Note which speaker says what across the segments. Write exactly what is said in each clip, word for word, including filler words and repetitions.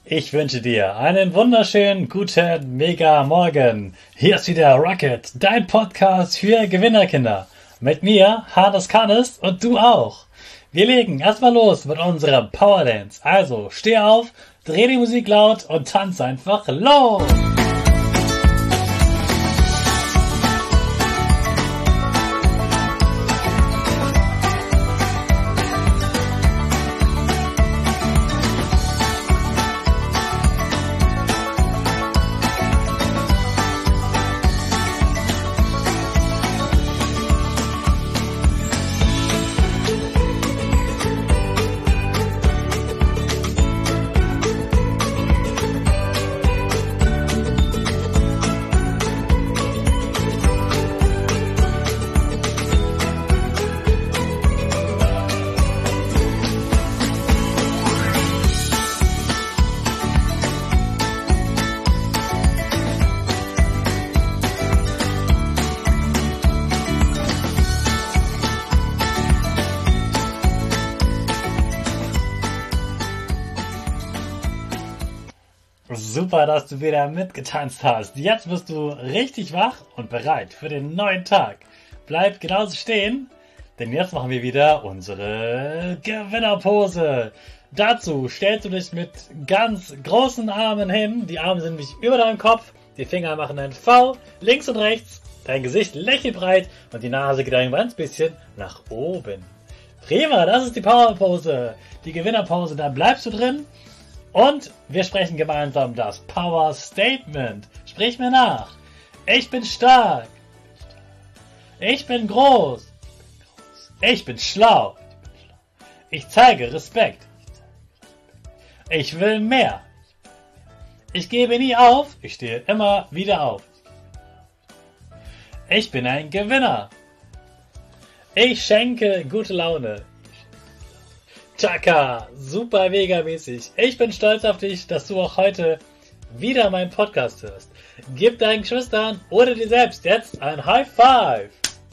Speaker 1: Ich wünsche dir einen wunderschönen guten Mega Morgen. Hier ist wieder Rocket, dein Podcast für Gewinnerkinder. Mit mir, Hannes Kannes und du auch. Wir legen erstmal los mit unserem Power Dance. Also steh auf, dreh die Musik laut und tanz einfach los. Super, dass du wieder mitgetanzt hast. Jetzt bist du richtig wach und bereit für den neuen Tag. Bleib genauso stehen, denn jetzt machen wir wieder unsere Gewinnerpose. Dazu stellst du dich mit ganz großen Armen hin. Die Arme sind nämlich über deinem Kopf. Die Finger machen ein V links und rechts. Dein Gesicht lächelt breit und die Nase geht ein ganz bisschen nach oben. Prima, das ist die Powerpose. Die Gewinnerpose, da bleibst du drin. Und wir sprechen gemeinsam das Power Statement. Sprich mir nach. Ich bin stark. Ich bin groß. Ich bin schlau. Ich zeige Respekt. Ich will mehr. Ich gebe nie auf. Ich stehe immer wieder auf. Ich bin ein Gewinner. Ich schenke gute Laune. Chaka, super mega mäßig. Ich bin stolz auf dich, dass du auch heute wieder meinen Podcast hörst. Gib deinen Geschwistern oder dir selbst jetzt ein High Five.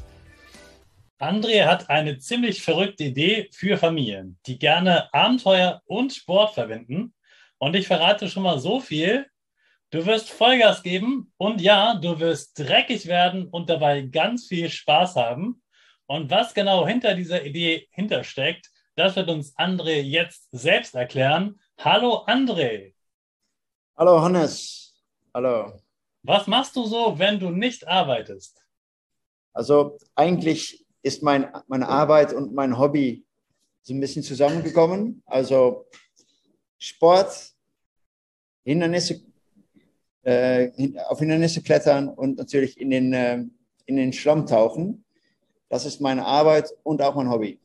Speaker 1: André hat eine ziemlich verrückte Idee für Familien, die gerne Abenteuer und Sport verbinden. Und ich verrate schon mal so viel. Du wirst Vollgas geben und ja, du wirst dreckig werden und dabei ganz viel Spaß haben. Und was genau hinter dieser Idee hintersteckt, das wird uns André jetzt selbst erklären. Hallo André.
Speaker 2: Hallo Hannes. Hallo.
Speaker 1: Was machst du so, wenn du nicht arbeitest?
Speaker 2: Also eigentlich ist mein, meine Arbeit und mein Hobby so ein bisschen zusammengekommen. Also Sport, Hindernisse, äh, auf Hindernisse klettern und natürlich in den, äh, in den Schlamm tauchen. Das ist meine Arbeit und auch mein Hobby.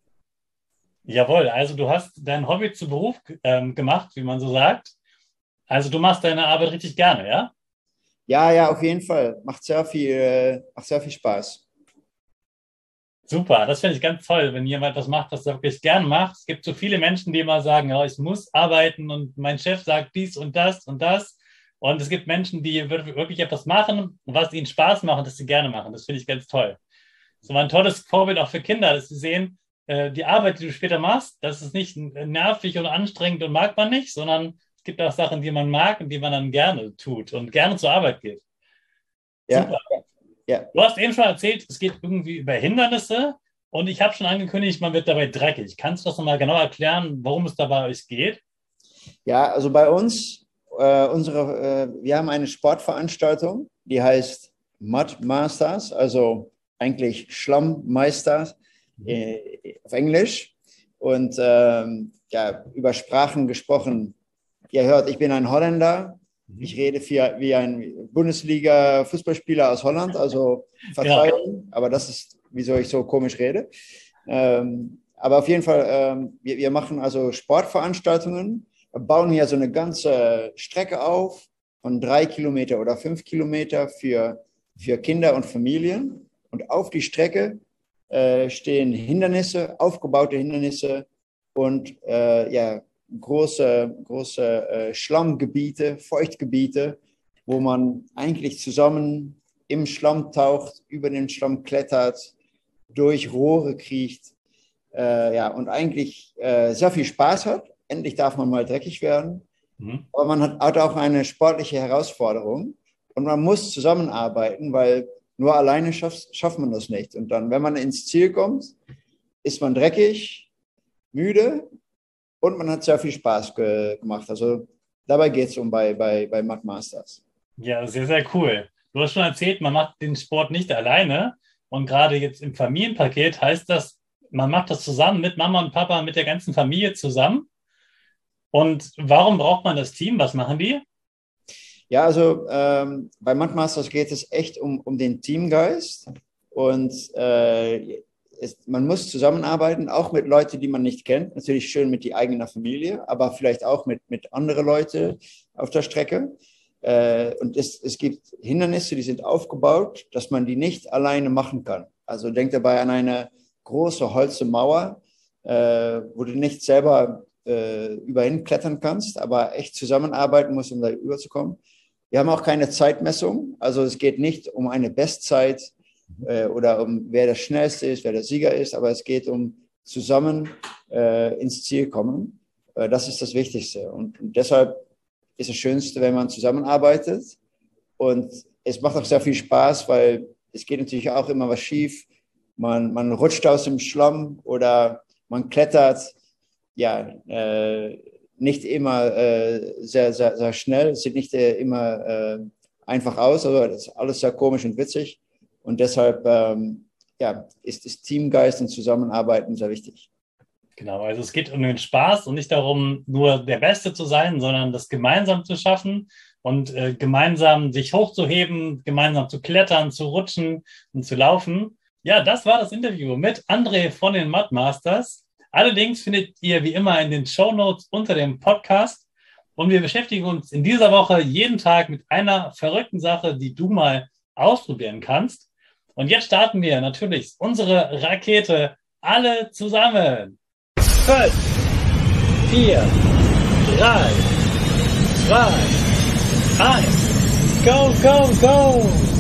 Speaker 1: Jawohl, also du hast dein Hobby zu Beruf ähm, gemacht, wie man so sagt. Also du machst deine Arbeit richtig gerne, ja?
Speaker 2: Ja, ja, auf jeden Fall. Macht sehr viel, äh, macht sehr viel Spaß.
Speaker 1: Super, das finde ich ganz toll, wenn jemand was macht, was er wirklich gern macht. Es gibt so viele Menschen, die immer sagen, ja, ich muss arbeiten und mein Chef sagt dies und das und das. Und es gibt Menschen, die wirklich etwas machen, was ihnen Spaß macht, das sie gerne machen. Das finde ich ganz toll. Das ist ein tolles Vorbild auch für Kinder, dass sie sehen, die Arbeit, die du später machst, das ist nicht nervig und anstrengend und mag man nicht, sondern es gibt auch Sachen, die man mag und die man dann gerne tut und gerne zur Arbeit geht.
Speaker 2: Ja,
Speaker 1: super.
Speaker 2: Ja.
Speaker 1: Du hast eben schon erzählt, es geht irgendwie über Hindernisse und ich habe schon angekündigt, man wird dabei dreckig. Kannst du das nochmal genau erklären, worum es da bei euch geht?
Speaker 2: Ja, also bei uns, äh, unsere, äh, wir haben eine Sportveranstaltung, die heißt Mud Masters, also eigentlich Schlammmeister äh, auf Englisch. Und ähm, ja, über Sprachen gesprochen. Ihr hört, ich bin ein Holländer. Ich rede für, wie ein Bundesliga-Fußballspieler aus Holland, also Verzeihung, ja. Aber das ist, wieso ich so komisch rede. Ähm, aber auf jeden Fall, ähm, wir, wir machen also Sportveranstaltungen, bauen hier so eine ganze Strecke auf von drei Kilometer oder fünf Kilometer für, für Kinder und Familien. Und auf die Strecke äh, stehen Hindernisse, aufgebaute Hindernisse und äh, ja, große, große äh, Schlammgebiete, Feuchtgebiete, wo man eigentlich zusammen im Schlamm taucht, über den Schlamm klettert, durch Rohre kriecht äh, ja, und eigentlich äh, sehr viel Spaß hat. Endlich darf man mal dreckig werden. Mhm. Aber man hat, hat auch eine sportliche Herausforderung und man muss zusammenarbeiten, weil nur alleine schafft, schafft man das nicht. Und dann, wenn man ins Ziel kommt, ist man dreckig, müde und man hat sehr viel Spaß ge- gemacht. Also dabei geht es um bei, bei, bei Mud Masters.
Speaker 1: Ja, sehr, sehr cool. Du hast schon erzählt, man macht den Sport nicht alleine. Und gerade jetzt im Familienpaket heißt das, man macht das zusammen mit Mama und Papa, mit der ganzen Familie zusammen. Und warum braucht man das Team? Was machen die?
Speaker 2: Ja, also ähm, bei Mud Masters geht es echt um, um den Teamgeist. Und äh, es, man muss zusammenarbeiten, auch mit Leuten, die man nicht kennt. Natürlich schön mit die eigene Familie, aber vielleicht auch mit, mit anderen Leuten auf der Strecke. Äh, und es, es gibt Hindernisse, die sind aufgebaut, dass man die nicht alleine machen kann. Also denkt dabei an eine große Holzmauer, äh, wo du nicht selber äh, überhin klettern kannst, aber echt zusammenarbeiten musst, um da überzukommen. Wir haben auch keine Zeitmessung, also es geht nicht um eine Bestzeit äh, oder um wer der Schnellste ist, wer der Sieger ist, aber es geht um zusammen äh, ins Ziel kommen. Äh, das ist das Wichtigste und, und deshalb ist das Schönste, wenn man zusammenarbeitet und es macht auch sehr viel Spaß, weil es geht natürlich auch immer was schief. Man, man rutscht aus dem Schlamm oder man klettert, ja, äh, nicht immer äh, sehr, sehr, sehr schnell, es sieht nicht äh, immer äh, einfach aus, aber das ist alles sehr komisch und witzig und deshalb ähm, ja, ist das Teamgeist und Zusammenarbeiten sehr wichtig.
Speaker 1: Genau, also es geht um den Spaß und nicht darum, nur der Beste zu sein, sondern das gemeinsam zu schaffen und äh, gemeinsam sich hochzuheben, gemeinsam zu klettern, zu rutschen und zu laufen. Ja, das war das Interview mit André von den Mud Masters. Alle Links findet ihr wie immer in den Shownotes unter dem Podcast. Und wir beschäftigen uns in dieser Woche jeden Tag mit einer verrückten Sache, die du mal ausprobieren kannst. Und jetzt starten wir natürlich unsere Rakete alle zusammen. Fünf, vier, drei, zwei, eins, go, go, go!